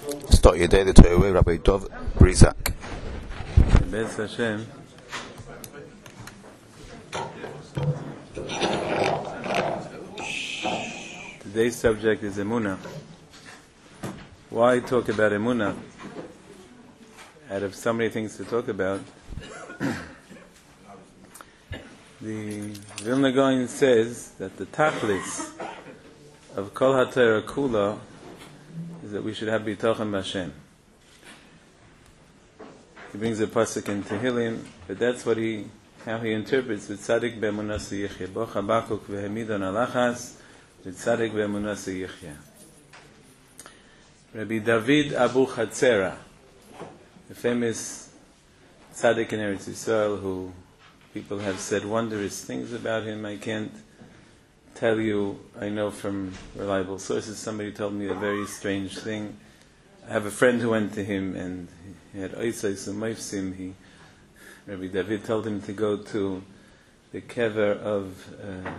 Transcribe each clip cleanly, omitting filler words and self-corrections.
Start your day the Torah with Rabbi Dov Brizak. Bez Hashem. Today's subject is Emunah. Why talk about Emunah? Out of so many things to talk about, the Vilna Gaon says that the tachlis of Kol HaTorah Kula is that we should have bitachon b'Hashem. He brings a pasuk in Tehillim, but that's what how he interprets with Tzadik be'emunas yichya. Bo Chabakuk v'hemidon alachas v'tzadik be'emunas yichya. Rabbi David Abu Chatzera, the famous tzaddik in Eretz Yisrael, who people have said wondrous things about him. I can't tell you, I know from reliable sources, somebody told me a very strange thing. I have a friend who went to him and he had oisais u'moifsim. Rabbi David told him to go to the kever of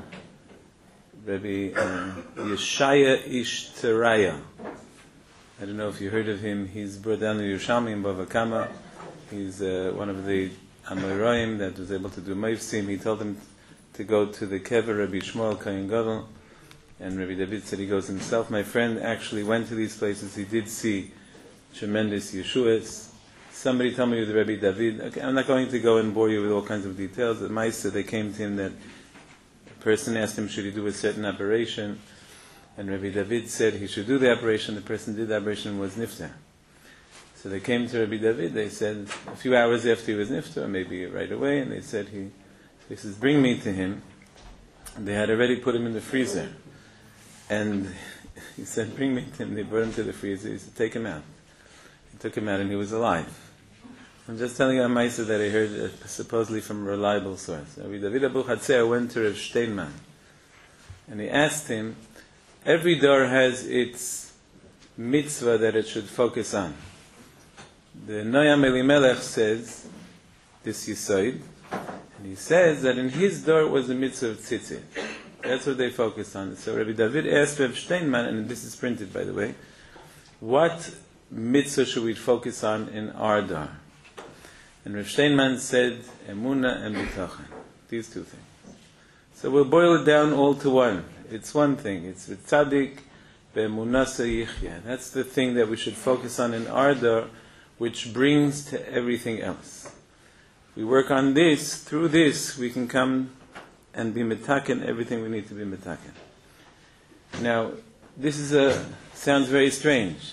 Rabbi Yeshaya Ish Teraya. I don't know if you heard of him. He's brought down the Yerushalmi in Bava Kama. He's one of the Amoraim that was able to do moifsim. He told him to go to the kever Rabbi Shmuel Kohen Gadol, and Rabbi David said he goes himself. My friend actually went to these places. He did see tremendous Yeshuas. Somebody told me with Rabbi David, okay, I'm not going to go and bore you with all kinds of details. At Maisa, they came to him that a person asked him, should he do a certain operation? And Rabbi David said he should do the operation. The person did the operation, was niftar. So they came to Rabbi David. They said a few hours after he was niftar, maybe right away, and they said he says, bring me to him. And they had already put him in the freezer. And he said, bring me to him. They brought him to the freezer. He said, take him out. He took him out and he was alive. I'm just telling you a ma'aseh that I heard supposedly from a reliable source. Rabbi David Abu Chatzera went to Rav Steinman. And he asked him, every door has its mitzvah that it should focus on. The Noam Elimelech says, this Yisoid, and he says that in his door was the mitzvah of tzitzit. That's what they focused on. So Rabbi David asked Rav Steinman, and this is printed by the way, what mitzvah should we focus on in our door? And Rav Steinman said, Emunah and Bitachon. These two things. So we'll boil it down all to one. It's one thing. It's Tzadik be'emunasa yichya. That's the thing that we should focus on in our door, which brings to everything else. We work on this, through this, we can come and be metaken everything we need to be metaken. Now, this sounds very strange,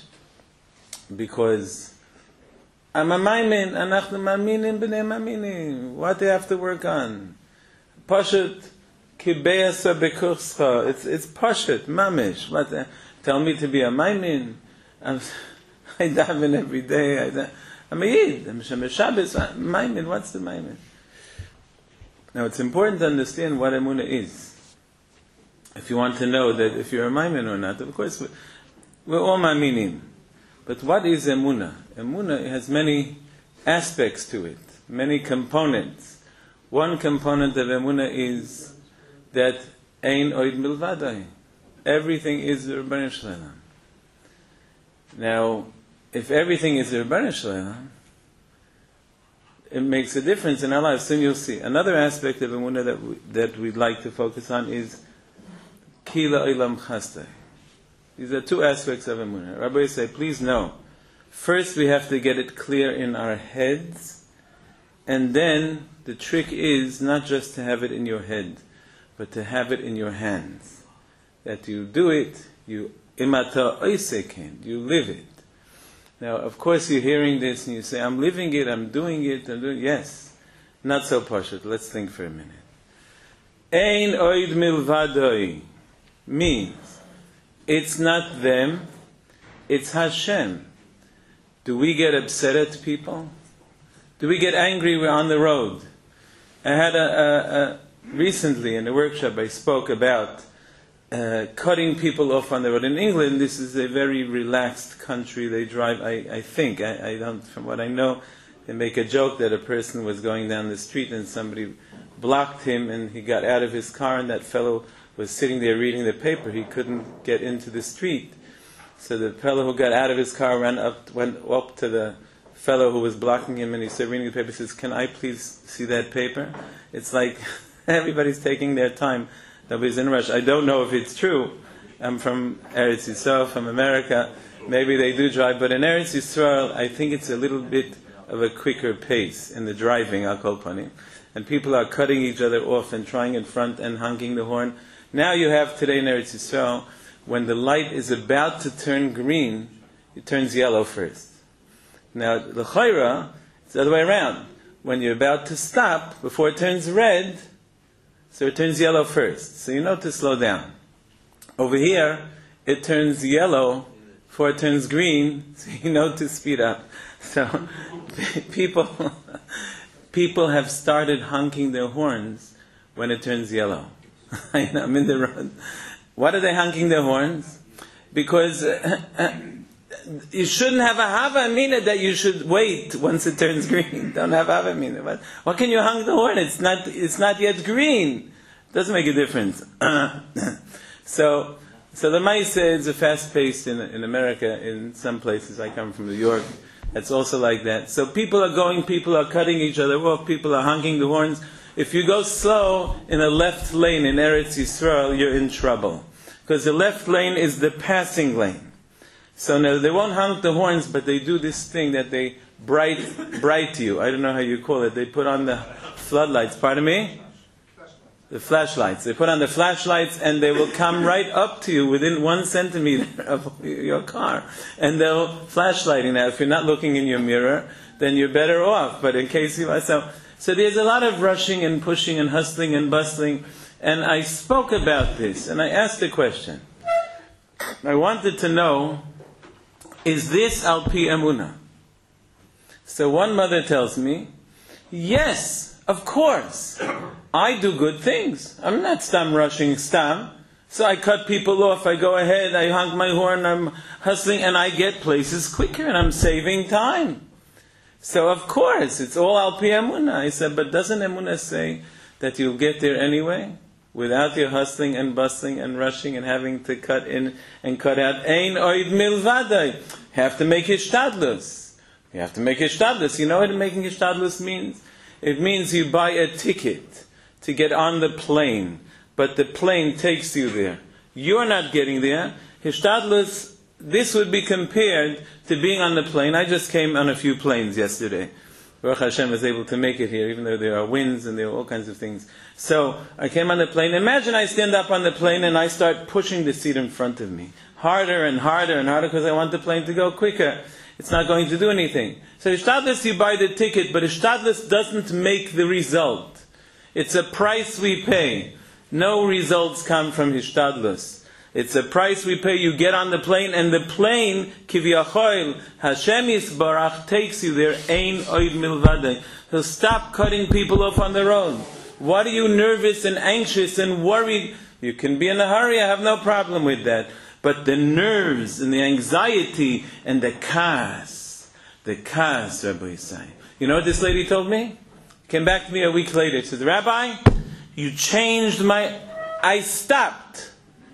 because I'm a maimin, anachnu maminim b'nei maminim. What do you have to work on? Pashut kibeasa bekurscha. It's pashut, mamish. What? Tell me to be a maimin. I daven every day. I'm a Yid. I'm Shabbos. Maimin. What's the Maimin? Now, it's important to understand what Emunah is. If you want to know that if you're a Maimin or not, of course, we're all Maiminim. But what is Emunah? Emunah has many aspects to it, many components. One component of Emunah is that Ein Oid Milvadai. Everything is the Rebbeinu Shalom. Now, if everything is the Rebbeinu Shalom, it makes a difference in our lives. Soon you'll see. Another aspect of Emunah that we'd like to focus on is Kila Olam Chastai. These are two aspects of Emunah. Rabbi say, please know, first we have to get it clear in our heads, and then the trick is not just to have it in your head, but to have it in your hands. That you do it, you imata oiseken, you live it. Now, of course, you're hearing this and you say, I'm living it, I'm doing it, yes. Not so pashut. Let's think for a minute. Ein oid milvadoi means it's not them, it's Hashem. Do we get upset at people? Do we get angry? We're on the road. I had recently in a workshop I spoke about cutting people off on the road. In England, this is a very relaxed country. They drive, I think, I don't, from what I know, they make a joke that a person was going down the street and somebody blocked him and he got out of his car and that fellow was sitting there reading the paper. He couldn't get into the street. So the fellow who got out of his car went up to the fellow who was blocking him, and he started reading the paper. He says, "Can I please see that paper?" It's like everybody's taking their time. Nobody's in a rush. I don't know if it's true. I'm from Eretz Yisrael, from America. Maybe they do drive, but in Eretz Yisrael, I think it's a little bit of a quicker pace in the driving, I'll call panim. And people are cutting each other off and trying in front and honking the horn. Now you have today in Eretz Yisrael, when the light is about to turn green, it turns yellow first. Now, the chayra, it's the other way around. When you're about to stop, before it turns red, so it turns yellow first. So you know to slow down. Over here, it turns yellow before it turns green, so you know to speed up. So people have started honking their horns when it turns yellow. I'm in the road. What are they honking their horns? Because you shouldn't have a hava amina that you should wait once it turns green. Don't have hava amina. But what can you honk the horn? It's not yet green. Doesn't make a difference. So the Maisa is a fast pace in America. In some places, I come from New York. It's also like that. So people are cutting each other off, people are honking the horns. If you go slow in a left lane in Eretz Yisrael, you're in trouble. Because the left lane is the passing lane. So now they won't honk the horns, but they do this thing that they bright you. I don't know how you call it. They put on the floodlights. Pardon me? The flashlights. They put on the flashlights and they will come right up to you within 1 centimeter of your car. And they'll flashlighting. Now, if you're not looking in your mirror, then you're better off. But in case you are, so there's a lot of rushing and pushing and hustling and bustling. And I spoke about this and I asked a question. I wanted to know, is this al pi emunah? So one mother tells me, yes, of course. I do good things. I'm not stam rushing stam. So I cut people off, I go ahead, I honk my horn, I'm hustling, and I get places quicker, and I'm saving time. So of course, it's all al pi emunah. I said, but doesn't emunah say that you'll get there anyway? Without your hustling and bustling and rushing and having to cut in and cut out. Ein oid milvadai. Have to make hishtadlus. You have to make hishtadlus. You know what making hishtadlus means? It means you buy a ticket to get on the plane, but the plane takes you there. You're not getting there. Hishtadlus, this would be compared to being on the plane. I just came on a few planes yesterday. Baruch Hashem was able to make it here, even though there are winds and there are all kinds of things. So I came on the plane. Imagine I stand up on the plane and I start pushing the seat in front of me. Harder and harder and harder because I want the plane to go quicker. It's not going to do anything. So Hishtadlus, you buy the ticket, but Hishtadlus doesn't make the result. It's a price we pay. No results come from Hishtadlus. It's a price we pay. You get on the plane, and the plane, Kiviyachol, Hashem Yisbarach, takes you there. Ein oid milvadai. So stop cutting people off on the road. What are you nervous and anxious and worried? You can be in a hurry. I have no problem with that. But the nerves and the anxiety and the kas, Rabbi Yisai. You know what this lady told me? Came back to me a week later. She said, Rabbi, you changed I stopped.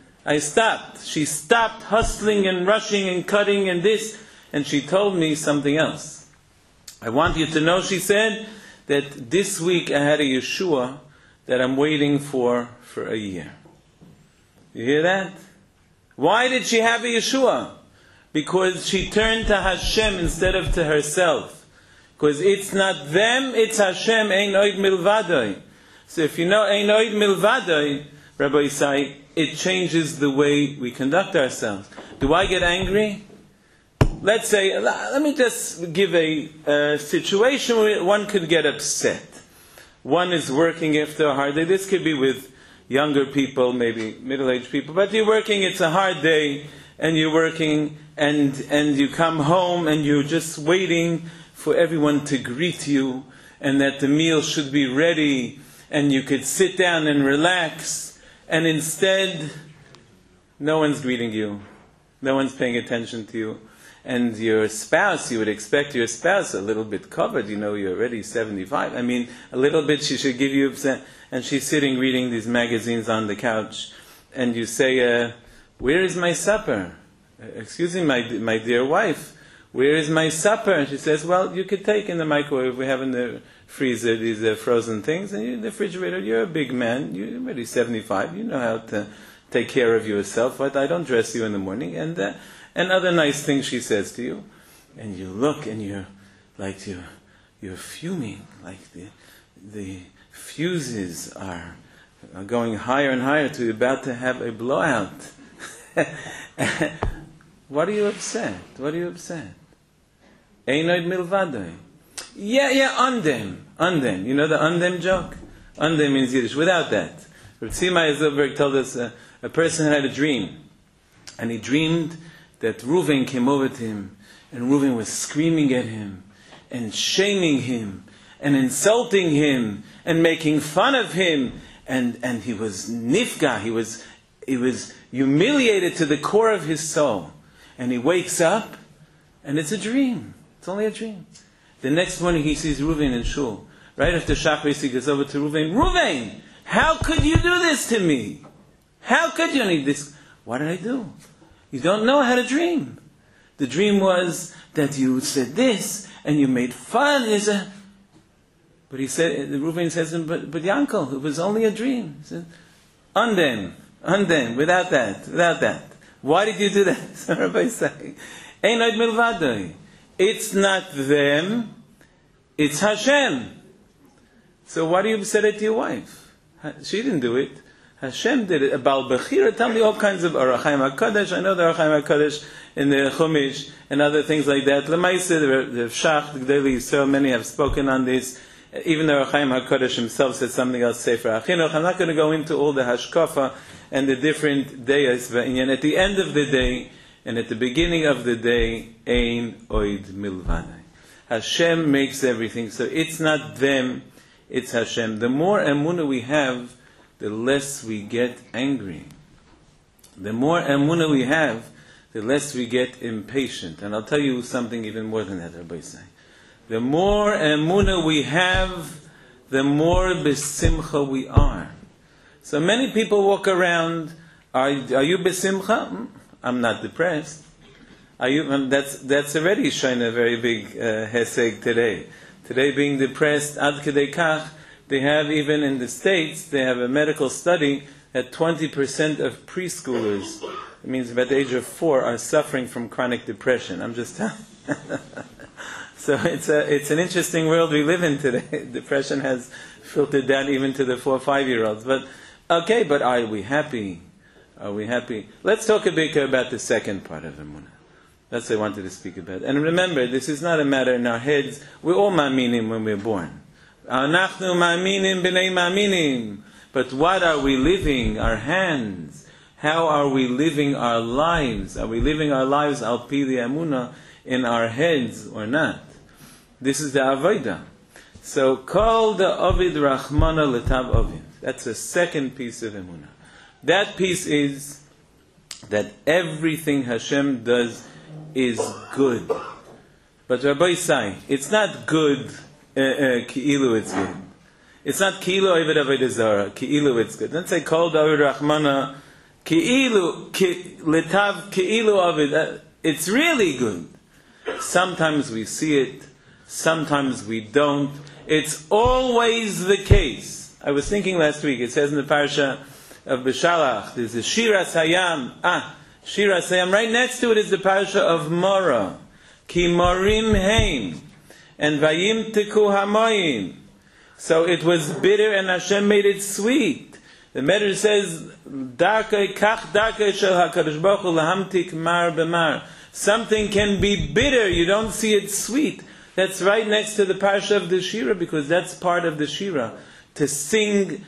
She stopped hustling and rushing and cutting and this. And she told me something else. I want you to know, she said, that this week I had a Yeshua that I'm waiting for a year. You hear that? Why did she have a Yeshua? Because she turned to Hashem instead of to herself. Because it's not them, it's Hashem, ein oid milvadai. So if you know ein oid milvadai, Rabbi Yisai, it changes the way we conduct ourselves. Do I get angry? Let's say, let me just give a situation where one could get upset. One is working after a hard day. This could be with younger people, maybe middle-aged people. But you're working, it's a hard day, and you're working, and you come home, and you're just waiting for everyone to greet you, and that the meal should be ready, and you could sit down and relax, and instead, no one's greeting you. No one's paying attention to you. And your spouse, you would expect your spouse a little bit covered. You know, you're already 75. I mean, a little bit she should give you, and she's sitting reading these magazines on the couch. And you say, where is my supper? excuse me, my dear wife, where is my supper? And she says, well, you could take in the microwave. We have in the freezer these frozen things, and in the refrigerator. You're a big man. You're already 75. You know how to take care of yourself. But I don't dress you in the morning. And other nice things she says to you. And you look, and you're fuming, like the fuses are going higher and higher to you're about to have a blowout. What are you upset? What are you upset? Einoid milvadoi. Yeah, undem. You know the undem joke? Undem means Yiddish. Without that. Rav Tzimai Zilberg told us a person had a dream. And he dreamed that Reuven came over to him. And Reuven was screaming at him. And shaming him. And insulting him. And making fun of him. And he was nifga. He was humiliated to the core of his soul. And he wakes up. And it's a dream. It's only a dream. The next morning he sees Reuven in shul. Right after Shachris he goes over to Reuven. Reuven, how could you do this to me? How could you need this? What did I do? You don't know how to dream. The dream was that you said this and you made fun. But he said, Reuven says, but Yankel, it was only a dream. He said, undem, without that. Why did you do that? So Rabbi is saying, Einoid milvadoi. It's not them, it's Hashem. So why do you say it to your wife? She didn't do it. Hashem did it. Baal Bechira, tell me all kinds of Orach Chaim HaKadosh. I know the Orach Chaim HaKadosh in the Chumash and other things like that. Lemaisa, the Shach, the Gdei Yisrael, many have spoken on this. Even the Orach Chaim HaKadosh himself said something else, Sefer HaChinuch. I'm not going to go into all the Hashkafa and the different dayas. At the end of the day, and at the beginning of the day, Ein Oid Milvadai. Hashem makes everything. So it's not them, it's Hashem. The more emunah we have, the less we get angry. The more emunah we have, the less we get impatient. And I'll tell you something even more than that, Rabbi Say. The more emunah we have, the more besimcha we are. So many people walk around, are you besimcha? I'm not depressed. That's already showing a very big heseg today. Today being depressed, ad kedei kach, they have even in the States, they have a medical study that 20% of preschoolers, it means about the age of 4, are suffering from chronic depression. I'm just telling you. So it's an interesting world we live in today. Depression has filtered down even to the 4 or 5-year-olds. But okay, but are we happy? Are we happy? Let's talk a bit about the second part of Emunah. That's what I wanted to speak about. And remember, this is not a matter in our heads. We're all ma'aminim when we're born. Anachnu ma'aminim b'nei ma'aminim. But what are we living? Our hands. How are we living our lives? Are we living our lives al pi the Emunah in our heads or not? This is the Avodah. So, call the Ovid Rachmana Letav Ovid. That's the second piece of Emunah. That piece is that everything Hashem does is good. But Rabbi Say, it's not good ki'ilu it's good. It's not ki'ilu oived avodah zara, ki'ilu it's good. Don't say kol David Rahmana ki'ilu letav ki'ilu ovid. It's really good. Sometimes we see it, sometimes we don't. It's always the case. I was thinking last week, it says in the parasha of Beshalach, there's a Shiras Hayam. Shiras Hayam. Right next to it is the parasha of Mora. Ki morim heim. And vayim teku hamoyim. So it was bitter and Hashem made it sweet. The Medrash says, Darkei kach darkei shel HaKadosh Baruch Hu lahamtik mar b'mar. Something can be bitter, you don't see it sweet. That's right next to the parasha of the Shira, because that's part of the Shira. To sing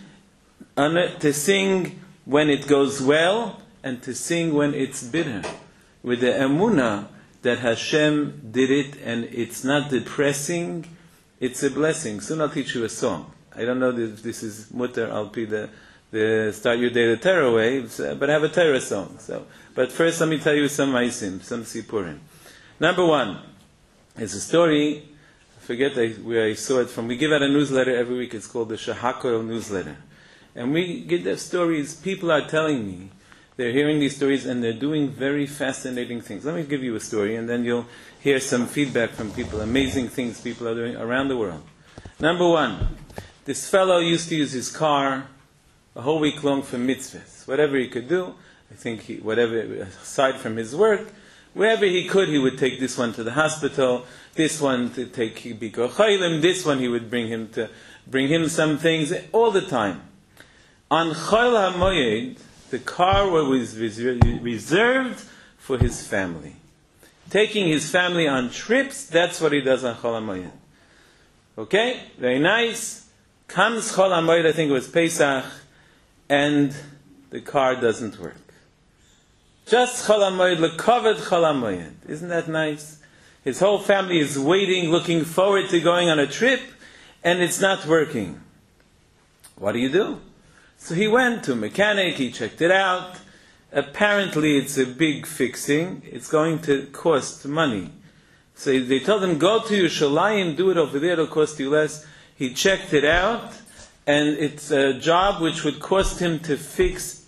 when it goes well, and to sing when it's bitter. With the emunah that Hashem did it, and it's not depressing, it's a blessing. Soon I'll teach you a song. I don't know if this is mutter, I'll be the start your day the Torah way, but I have a Torah song. So, but first let me tell you some maisim, some sipurim. Number one, it's a story, I forget where I saw it from. We give out a newsletter every week, it's called the Shahakol newsletter. And we get the stories, people are telling me They're hearing these stories and they're doing very fascinating things. Let me give you a story and then you'll hear some feedback from people, amazing things people are doing around the world. Number one, this fellow used to use his car a whole week long for mitzvahs. Whatever he could do, I think whatever, aside from his work, wherever he could, he would take this one to the hospital, this one to take Bikor Chaylim, this one he would bring him some things, all the time. On Chol HaMoyed, the car was reserved for his family. Taking his family on trips, that's what he does on Chol HaMoyed. Okay, very nice. Comes Chol HaMoyed, I think it was Pesach, and the car doesn't work. Just Chol HaMoyed, lekavod Chol HaMoyed. Isn't that nice? His whole family is waiting, looking forward to going on a trip, and it's not working. What do you do? So he went to a mechanic, he checked it out. Apparently it's a big fixing. It's going to cost money. So they told him, go to Yerushalayim, do it over there, it'll cost you less. He checked it out, and it's a job which would cost him to fix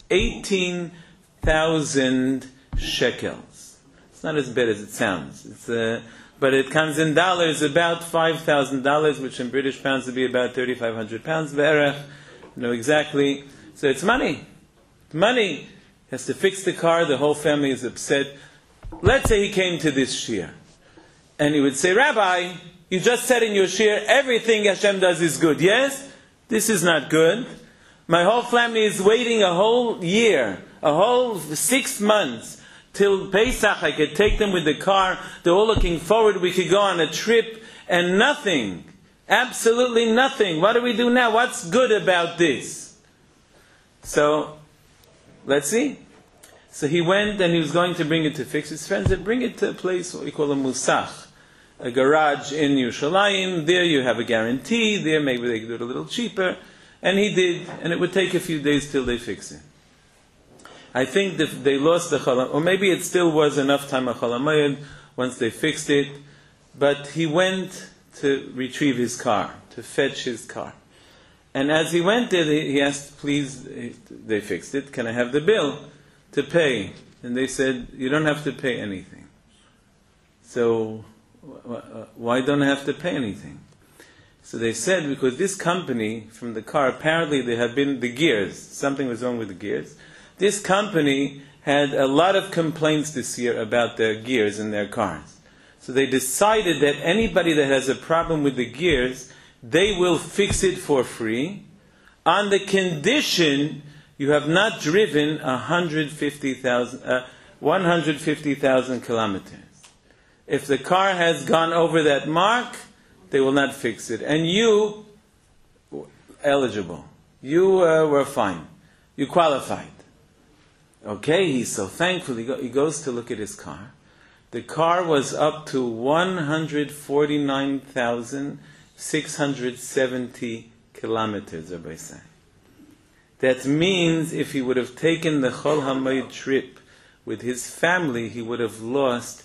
18,000 shekels. It's not as bad as it sounds. But it comes in dollars, about $5,000, which in British pounds would be about 3,500 pounds, Berech. Know exactly. So it's money. Money. He has to fix the car, the whole family is upset. Let's say he came to this shiur, and he would say, Rabbi, you just said in your shiur, everything Hashem does is good. Yes? This is not good. My whole family is waiting a whole year, a whole 6 months, till Pesach. I could take them with the car. They're all looking forward. We could go on a trip, and nothing. Absolutely nothing. What do we do now? What's good about this? So, let's see. So he went and he was going to bring it to fix. His friends said, bring it to a place, what we call a musach, a garage in Yerushalayim. There you have a guarantee. There maybe they could do it a little cheaper. And he did. And it would take a few days till they fix it. I think that they lost the Chol, or maybe it still was enough time of Chol HaMoed once they fixed it. But he went to retrieve his car, to fetch his car. And as he went there, he asked, please, they fixed it, can I have the bill to pay? And they said, you don't have to pay anything. So, why don't I have to pay anything? So they said, because this company, from the car, apparently there had been the gears, something was wrong with the gears. This company had a lot of complaints this year about their gears in their cars. So they decided that anybody that has a problem with the gears, they will fix it for free, on the condition you have not driven 150,000 kilometers. If the car has gone over that mark, they will not fix it. And you, eligible. You were fine. You qualified. Okay, he's so thankful. He goes to look at his car. The car was up to 149,670 kilometers, Rabbi say. That means if he would have taken the Chol HaMoed trip with his family, he would have lost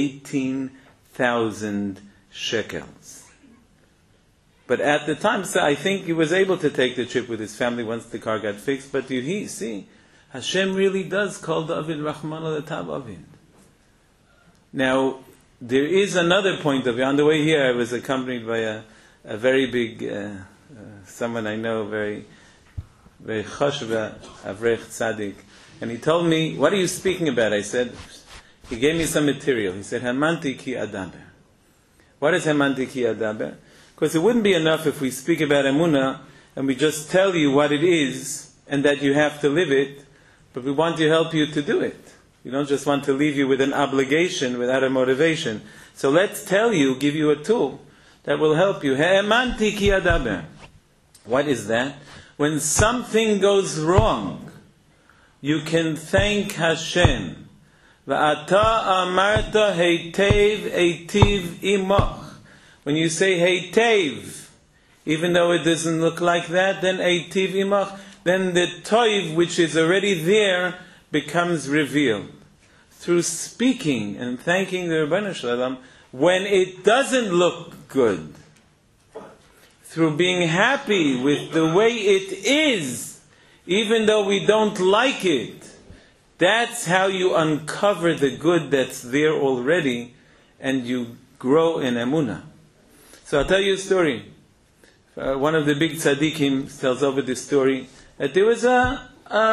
18,000 shekels. But at the time, so I think he was able to take the trip with his family once the car got fixed. But you see, Hashem really does call David Rahman al-Tav Avid. Now, there is another point of view. On the way here, I was accompanied by a very big, someone I know, very chashva, Avrech Tzadik. And he told me, what are you speaking about? I said, he gave me some material. He said, Hamanti ki adaber. What is Hamanti ki adaber? Because it wouldn't be enough if we speak about Emunah and we just tell you what it is and that you have to live it, but we want to help you to do it. We don't just want to leave you with an obligation without a motivation. So let's tell you, give you a tool that will help you. Hamanti ki adaber. What is that? When something goes wrong, you can thank Hashem. V'ata amarta heitev eitiv imoch. When you say heitev, even though it doesn't look like that, then eitiv imoch, then the toiv which is already there becomes revealed. Through speaking and thanking the Rebbeinu Shalom, when it doesn't look good, through being happy with the way it is, even though we don't like it, That's how you uncover the good that's there already, and you grow in emunah. So I'll tell you a story. One of the big tzaddikim tells over this story that there was a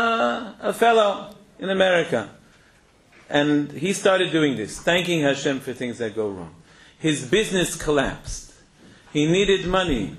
fellow in America, and he started doing this, thanking Hashem for things that go wrong. His business collapsed. He needed money.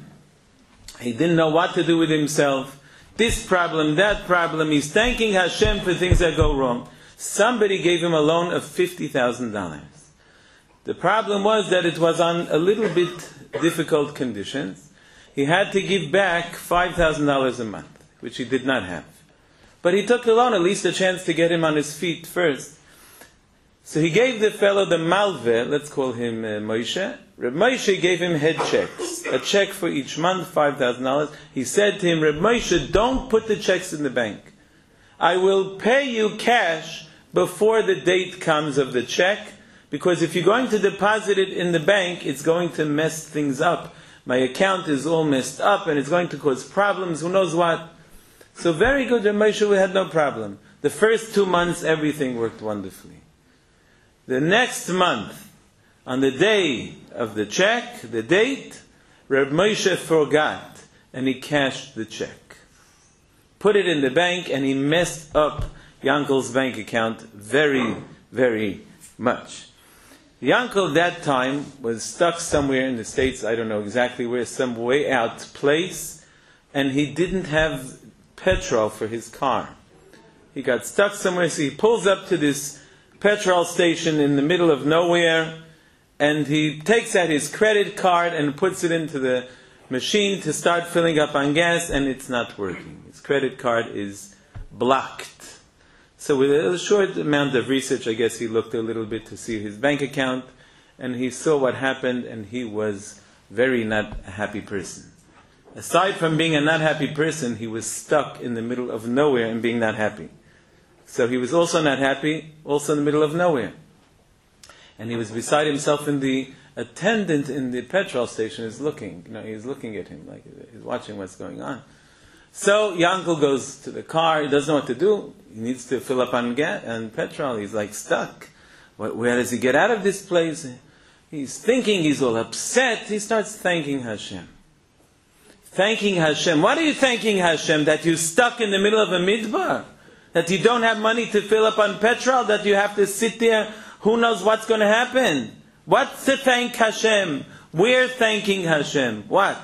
He didn't know what to do with himself. This problem, that problem. He's thanking Hashem for things that go wrong. Somebody gave him a loan of $50,000. The problem was that it was on a little bit difficult conditions. He had to give back $5,000 a month, which he did not have. But he took the loan, at least a chance to get him on his feet first. So he gave the fellow the malveh, let's call him Moshe. Reb Moshe gave him head checks, a check for each month, $5,000. He said to him, Reb Moshe, don't put the checks in the bank. I will pay you cash before the date comes of the check, because if you're going to deposit it in the bank, it's going to mess things up. My account is all messed up, and it's going to cause problems, who knows what. So very good, Reb Moshe, we had no problem. The first 2 months, everything worked wonderfully. The next month, on the day of the check, the date, Reb Moshe forgot, and he cashed the check. Put it in the bank, and he messed up Yankel's bank account very, very much. Yankel that time was stuck somewhere in the States, I don't know exactly where, some way out place, and he didn't have petrol for his car. He got stuck somewhere, so he pulls up to this petrol station in the middle of nowhere, and he takes out his credit card and puts it into the machine to start filling up on gas, and it's not working. His credit card is blocked. So with a short amount of research, I guess he looked a little bit to see his bank account, and he saw what happened, and he was very not a happy person. Aside from being a not happy person, he was stuck in the middle of nowhere and being not happy. So he was also not happy, also in the middle of nowhere. And he was beside himself, and the attendant in the petrol station is looking. He's looking at him, like he's watching what's going on. So Yankel goes to the car. He doesn't know what to do. He needs to fill up on gas and petrol. He's like stuck. Where does he get out of this place? He's thinking, he's all upset. He starts thanking Hashem. Thanking Hashem. What are you thanking Hashem? That you're stuck in the middle of a midbar? That you don't have money to fill up on petrol? That you have to sit there? Who knows what's going to happen? What to thank Hashem? We're thanking Hashem. What?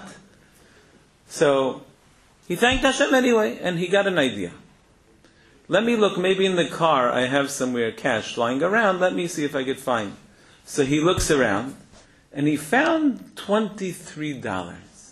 So, he thanked Hashem anyway, and he got an idea. Let me look, maybe in the car I have somewhere cash lying around. Let me see if I could find. So he looks around, and he found $23.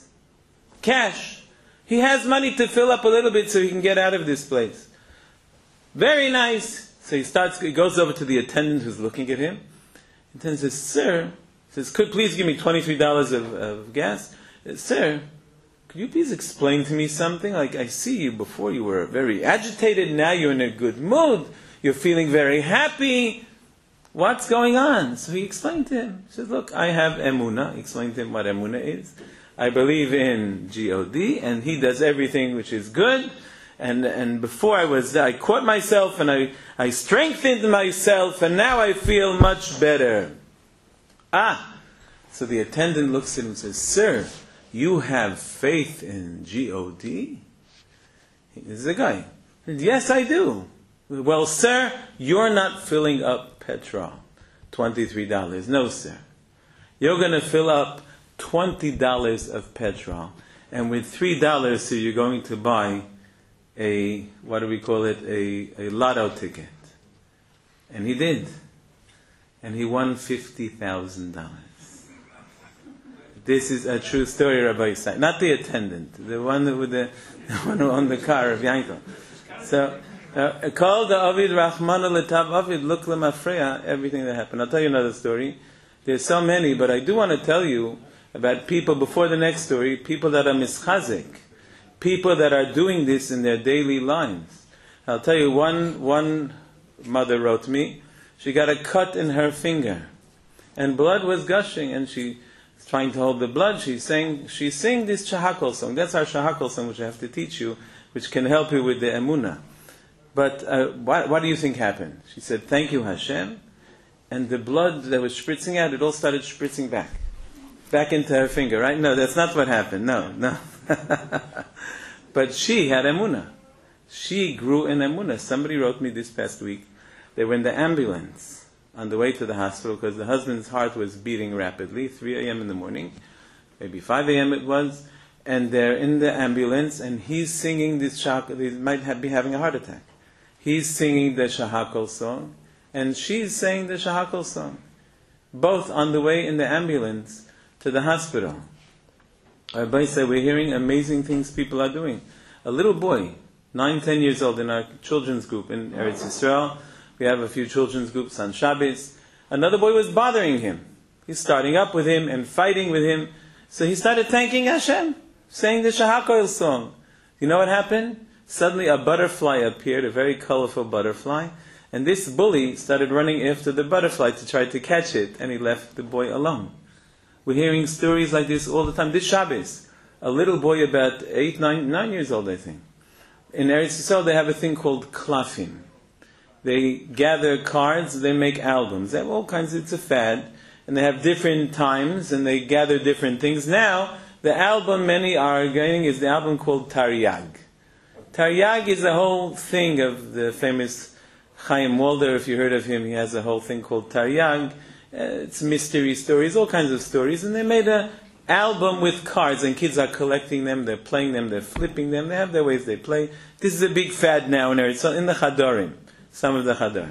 Cash. He has money to fill up a little bit so he can get out of this place. Very nice. So he goes over to the attendant who's looking at him. The attendant says, "Sir," says, "could please give me $23 of gas?" "Sir, could you please explain to me something? Like, I see you before you were very agitated, now you're in a good mood, you're feeling very happy. What's going on?" So he explained to him. He says, "Look, I have emunah." He explained to him what emunah is. "I believe in God, and He does everything which is good. And before I caught myself, and I strengthened myself, and now I feel much better." So the attendant looks at him and says, "Sir, you have faith in God?" This is the guy. "Yes, I do." "Well, sir, you're not filling up petrol. $23. No, sir. You're going to fill up $20 of petrol. And with $3, so you're going to buy a lotto ticket." And he did. And he won $50,000. This is a true story, Rabbi Yisai. Not the attendant, the one who owned the car of Yankel. So, called the Avid Rahmana Letav Avid, look lemafreya, everything that happened. I'll tell you another story. There's so many, but I do want to tell you about people, before the next story, people that are mischazik, people that are doing this in their daily lives. I'll tell you, one mother wrote me, she got a cut in her finger, and blood was gushing, and she was trying to hold the blood. She sang this Shahakol song. That's our Shahakol song, which I have to teach you, which can help you with the emunah. But what do you think happened? She said, thank you, Hashem. And the blood that was spritzing out, it all started spritzing back into her finger, right? No, that's not what happened. No. But she had emunah. She grew in emunah. Somebody wrote me this past week. They were in the ambulance on the way to the hospital because the husband's heart was beating rapidly, 3 a.m. in the morning, maybe 5 a.m. it was, and they're in the ambulance, and he's singing this shahakol. He might be having a heart attack. He's singing the shahakol song, and she's saying the shahakol song, both on the way in the ambulance to the hospital. Rabbi said, we're hearing amazing things people are doing. A little boy, 9, 10 years old, in our children's group in Eretz Yisrael, we have a few children's groups on Shabbos. Another boy was bothering him. He's starting up with him and fighting with him. So he started thanking Hashem, saying the Shahakol song. You know what happened? Suddenly a butterfly appeared, a very colorful butterfly, and this bully started running after the butterfly to try to catch it, and he left the boy alone. We're hearing stories like this all the time. This Shabbos, a little boy about 8, 9 years old, I think. In Eretz Yisrael, they have a thing called klafim. They gather cards, they make albums. They have all kinds, it's a fad. And they have different times, and they gather different things. Now, the album many are getting is the album called Taryag. Taryag is a whole thing of the famous Chaim Walder, if you heard of him, he has a whole thing called Taryag. It's mystery stories, all kinds of stories. And they made an album with cards, and kids are collecting them, they're playing them, they're flipping them, they have their ways they play. This is a big fad now in Eretz, in the Chadorim. Some of the Chadar.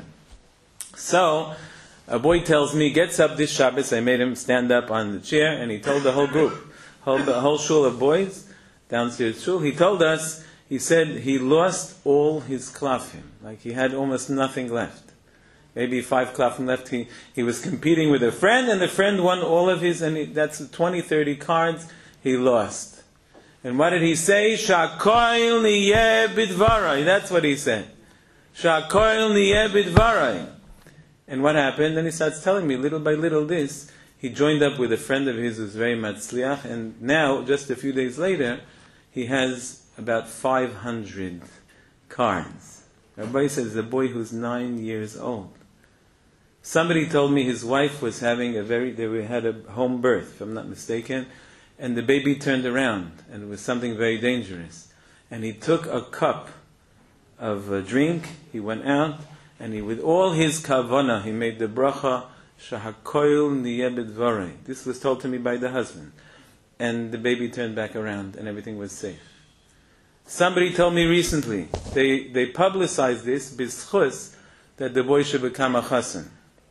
So, a boy tells me, gets up this Shabbos, I made him stand up on the chair, and he told the whole group, the whole shul of boys, downstairs shul, he told us, he said he lost all his klafim, like he had almost nothing left. Maybe 5 klafim left. He was competing with a friend, and the friend won all of his, and that's 20, 30 cards he lost. And what did he say? Shakoil niyeh bidvarai. That's what he said. Shakoil niyeh bidvarai. And what happened? Then he starts telling me, little by little this, he joined up with a friend of his who's very matzliach, and now, just a few days later, he has about 500 cards. Rabbi says, the boy who's 9 years old. Somebody told me his wife was having they had a home birth, if I'm not mistaken, and the baby turned around, and it was something very dangerous. And he took a cup of a drink, he went out, and with all his kavanah, he made the bracha, Shahakoil niyeh bidvarei. This was told to me by the husband. And the baby turned back around, and everything was safe. Somebody told me recently, they publicized this, b'schus, that the boy should become a chassan.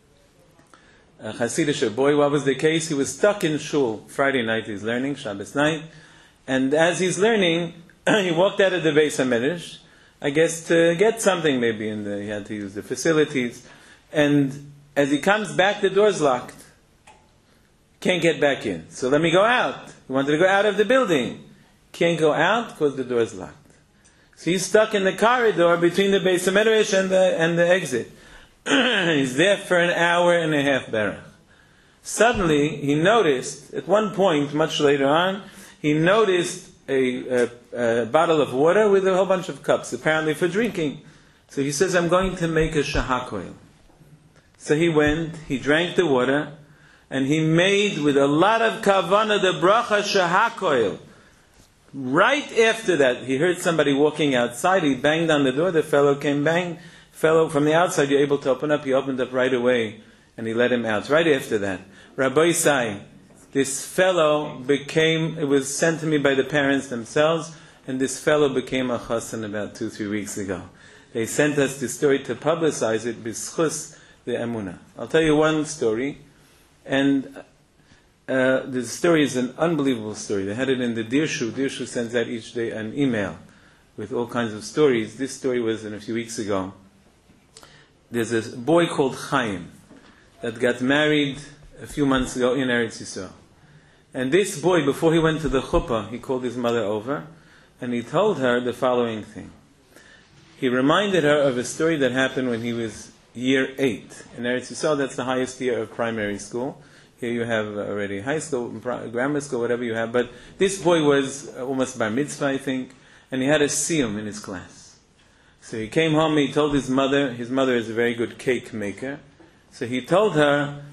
A Hasidic boy. What was the case? He was stuck in shul. Friday night he's learning, Shabbos night. And as he's learning, he walked out of the Beis HaMedrash, I guess to get something maybe, he had to use the facilities. And as he comes back, the door's locked. Can't get back in. So let me go out. He wanted to go out of the building. Can't go out because the door's locked. So he's stuck in the corridor between the Beis HaMedrash and the exit. He's there for an hour and a half, Berach. Suddenly, he noticed, at one point, much later on, he noticed a bottle of water with a whole bunch of cups, apparently for drinking. So he says, I'm going to make a shahakoil. So he went, he drank the water, and he made with a lot of kavanah the bracha shahakoil. Right after that, he heard somebody walking outside, he banged on the door, the fellow came fellow from the outside, you're able to open up, he opened up right away, and he let him out. Right after that, Rabbi Isai, this fellow it was sent to me by the parents themselves, and this fellow became a chassan about 2-3 weeks ago. They sent us this story to publicize it, b'schus the emunah. I'll tell you one story, and the story is an unbelievable story. They had it in the Dirshu. Dirshu sends out each day an email with all kinds of stories. This story was in a few weeks ago. There's a boy called Chaim that got married a few months ago in Eretz Yisrael. And this boy, before he went to the chuppah, he called his mother over, and he told her the following thing. He reminded her of a story that happened when he was year 8. In Eretz Yisrael, that's the highest year of primary school. Here you have already high school, grammar school, whatever you have. But this boy was almost bar mitzvah, I think, and he had a siyum in his class. So he came home, he told his mother is a very good cake maker. So he told her,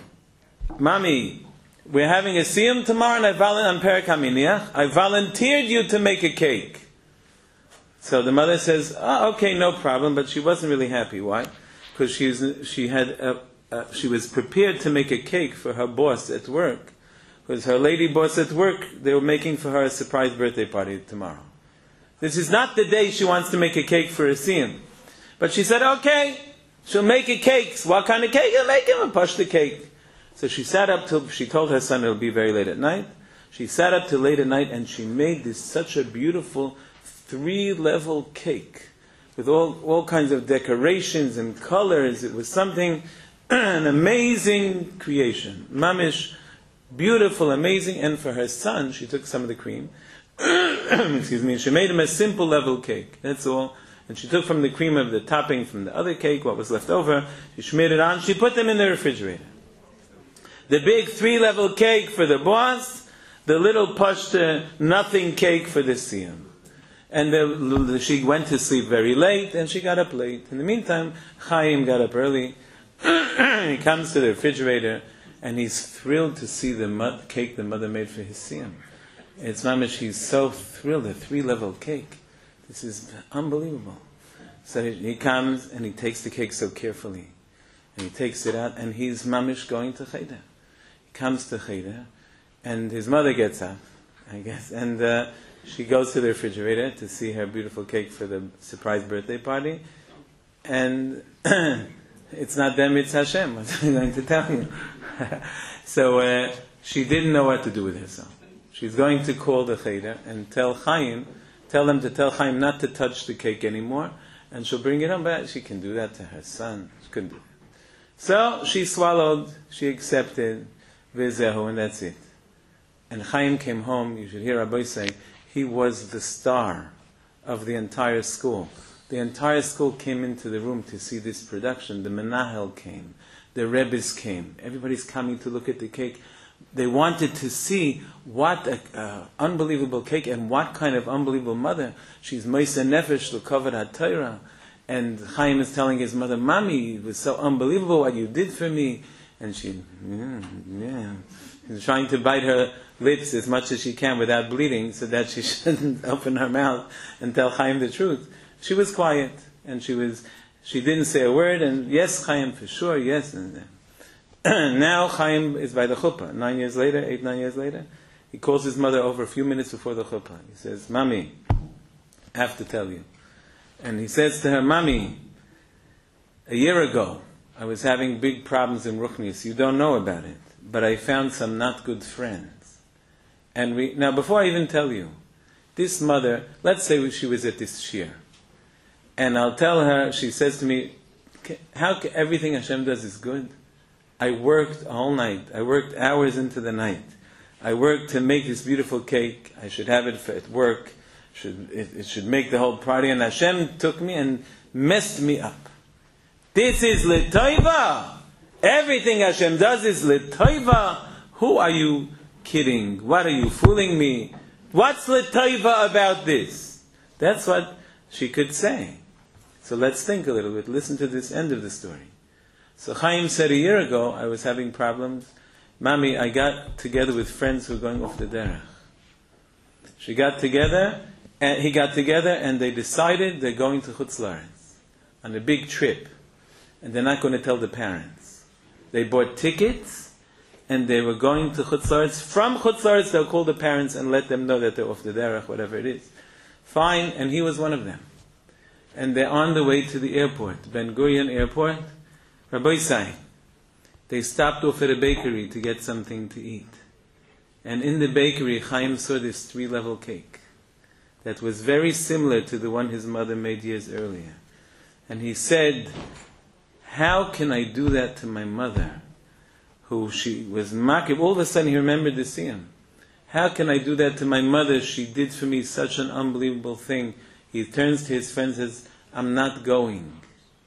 Mommy, we're having a siyum tomorrow and on Perek HaMiniach. I volunteered you to make a cake. So the mother says, okay, no problem, but she wasn't really happy. Why? Because she was prepared to make a cake for her boss at work. Because her lady boss at work, they were making for her a surprise birthday party tomorrow. This is not the day she wants to make a cake for a siyum. But she said, okay, she'll make a cake. What kind of cake? I'll make him and push the cake. So she sat up till, she told her son it'll be very late at night. She sat up till late at night and she made this such a beautiful 3-level cake with all kinds of decorations and colors. It was something, an amazing creation. Mamish, beautiful, amazing. And for her son, she took some of the cream, excuse me, she made him a simple level cake. That's all. And she took from the cream of the topping from the other cake, what was left over, she smeared it on, she put them in the refrigerator. The big 3-level cake for the boss, the little pashta, nothing cake for the siyum. And she went to sleep very late, and she got up late. In the meantime, Chaim got up early. He comes to the refrigerator, and he's thrilled to see the cake the mother made for his siyum. It's mamish, he's so thrilled, a 3-level cake. This is unbelievable. So he comes, and he takes the cake so carefully. And he takes it out, and he's mamish going to Cheder. He comes to Cheder, and his mother gets up, I guess, and she goes to the refrigerator to see her beautiful cake for the surprise birthday party. And it's not them, it's Hashem, what I'm going to tell you. So she didn't know what to do with herself. She's going to call the Cheder and tell them to tell Chaim not to touch the cake anymore, and she'll bring it on back. She can do that to her son. She couldn't do that. So she swallowed, she accepted, Vezehu, and that's it. And Chaim came home, you should hear Rabbi say, he was the star of the entire school. The entire school came into the room to see this production. The Menahel came, the Rebbes came, everybody's coming to look at the cake. They wanted to see what an unbelievable cake and what kind of unbelievable mother. She's Moiseh Nefesh, L'Kavod HaTorah. And Chaim is telling his mother, Mommy, it was so unbelievable what you did for me. And she, She's trying to bite her lips as much as she can without bleeding so that she shouldn't open her mouth and tell Chaim the truth. She was quiet, and she didn't say a word, and yes, Chaim, for sure, yes. And now Chaim is by the chuppah. 9 years later, 8-9 years later, he calls his mother over a few minutes before the chuppah. He says, Mommy, I have to tell you. And he says to her, Mommy, a year ago, I was having big problems in Ruchnius. You don't know about it, but I found some not good friends. And now before I even tell you, this mother, let's say she was at this shir, and I'll tell her, she says to me, everything Hashem does is good. I worked all night. I worked hours into the night. I worked to make this beautiful cake. I should have it at work. It should make the whole party. And Hashem took me and messed me up. This is l'toiva. Everything Hashem does is l'toiva. Who are you kidding? What are you fooling me? What's l'toiva about this? That's what she could say. So let's think a little bit. Listen to this end of the story. So Chaim said, a year ago, I was having problems. Mommy, I got together with friends who were going off the derech. He got together, and they decided they're going to Chutz La'aretz on a big trip. And they're not going to tell the parents. They bought tickets, and they were going to Chutz La'aretz. From Chutz La'aretz, they'll call the parents and let them know that they're off the derech, whatever it is. Fine, and he was one of them. And they're on the way to the airport, Ben Gurion Airport. Rabbi Say, they stopped off at a bakery to get something to eat. And in the bakery, Chaim saw this 3-level cake that was very similar to the one his mother made years earlier. And he said, how can I do that to my mother, who she was makib? All of a sudden he remembered the siyum. How can I do that to my mother? She did for me such an unbelievable thing. He turns to his friends and says, I'm not going.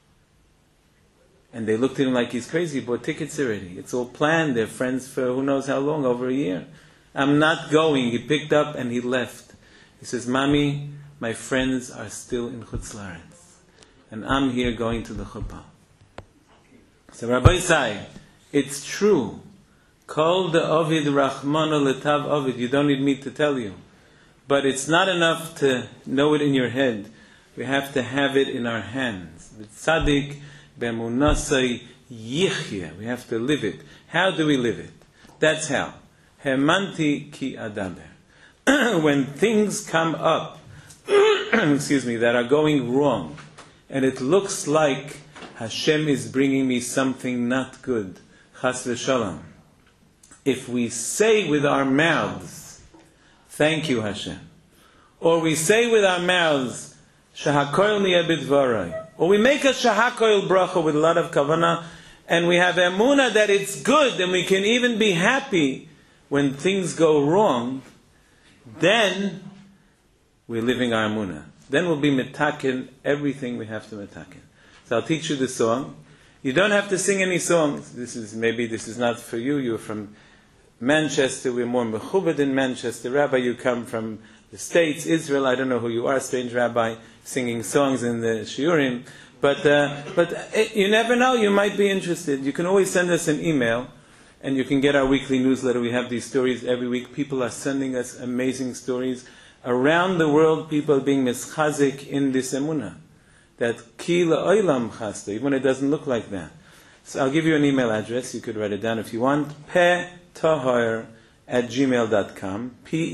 And they looked at him like he's crazy. He bought tickets already. It's all planned. They're friends for who knows how long, over a year. I'm not going. He picked up and he left. He says, Mommy, my friends are still in Chutz La'aretz. and I'm here going to the chuppah. So Rabbi Isai, it's true. Kol de Ovid Rachmana letav Ovid. You don't need me to tell you. But it's not enough to know it in your head. We have to have it in our hands. Tzaddik be'emunasai yichya. We have to live it. How do we live it? That's how. Hemanti ki adaber. When things come up, that are going wrong, and it looks like Hashem is bringing me something not good, chas v'shalom. If we say with our mouths, thank you Hashem, or we say with our mouths, shahakoil niyeh b'dvarai, or we make a shahakoil bracha with a lot of kavanah, and we have emunah that it's good, and we can even be happy when things go wrong, then we're living our emunah. Then we'll be metaken everything we have to metaken. So I'll teach you the song. You don't have to sing any songs. This is not for you. You're from Manchester. We're more mechubed in Manchester. Rabbi, you come from the States, Israel. I don't know who you are, strange rabbi, singing songs in the shiurim. But you never know. You might be interested. You can always send us an email, and you can get our weekly newsletter. We have these stories every week. People are sending us amazing stories. Around the world, people are being mischazik in this emunah. That ki la'olam chasta, even when it doesn't look like that. So I'll give you an email address. You could write it down if you want. pehtahor@gmail.com.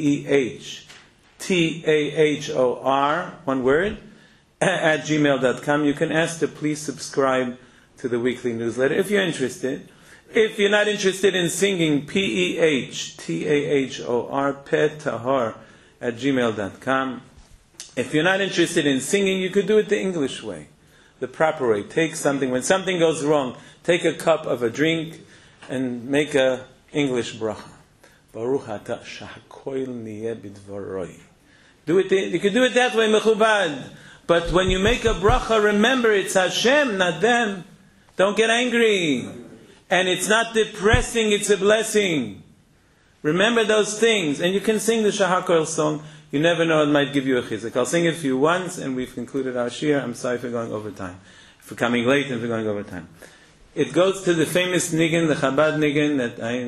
PEHTAHOR, one word, at gmail.com. You can ask to please subscribe to the weekly newsletter if you're interested. If you're not interested in singing, PEHTAHOR, pehtahor@gmail.com. If you're not interested in singing, you could do it the English way, the proper way. Take something, when something goes wrong, take a cup of a drink and make a English bracha. Baruch atah shahakoil niyeh b'dvaroi. Do it. You could do it that way, mechubad. But when you make a bracha, remember it's Hashem, not them. Don't get angry. And it's not depressing, it's a blessing. Remember those things. And you can sing the Shahakoil song. You never know, it might give you a chizuk. I'll sing it for you once, and we've concluded our shir. I'm sorry for going over time, for coming late and for going over time. It goes to the famous niggin, the Chabad niggin,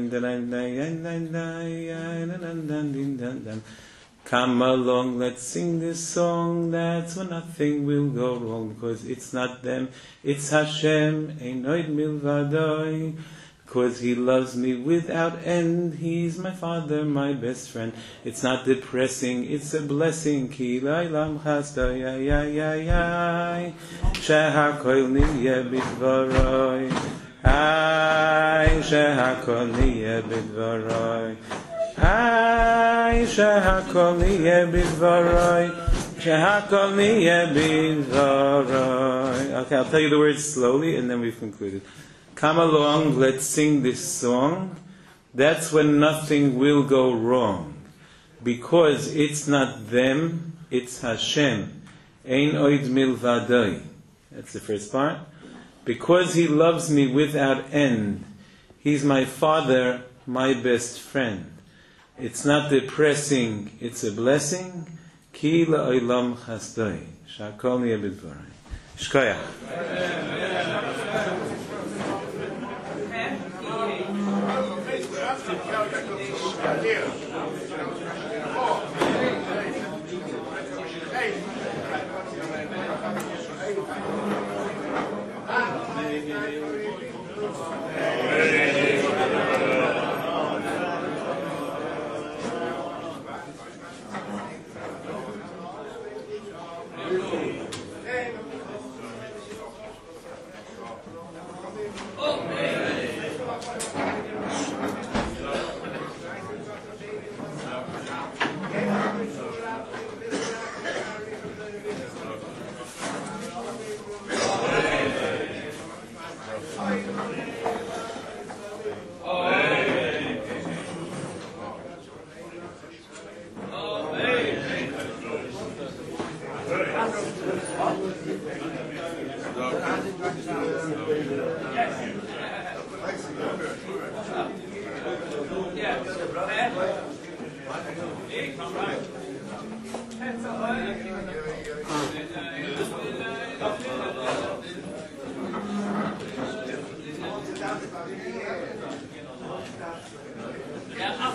that come along, let's sing this song. That's when nothing will go wrong, because it's not them, it's Hashem. Einoid milvadoi. Because He loves me without end. He's my Father, my best friend. It's not depressing, it's a blessing. Ki la'olam chasta, ya ya ya ya. Shehakoil niyeh b'dvaroi. Ay, shehakoil niyeh b'dvaroi. Ay, shehakoil niyeh b'dvaroi. Shehakoil niyeh b'dvaroi. Okay, I'll tell you the words slowly, and then we've concluded. Come along, let's sing this song. That's when nothing will go wrong. Because it's not them, it's Hashem. Ein oid milvadoi. That's the first part. Because He loves me without end. He's my Father, my best friend. It's not depressing, it's a blessing. Ki la'olam chasdoi. Shakol niyeh b'dvaroi. Shkoyach.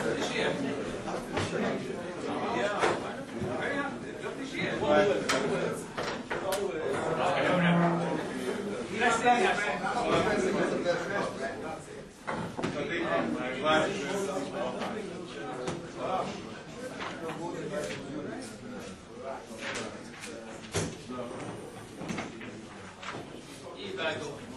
Back over.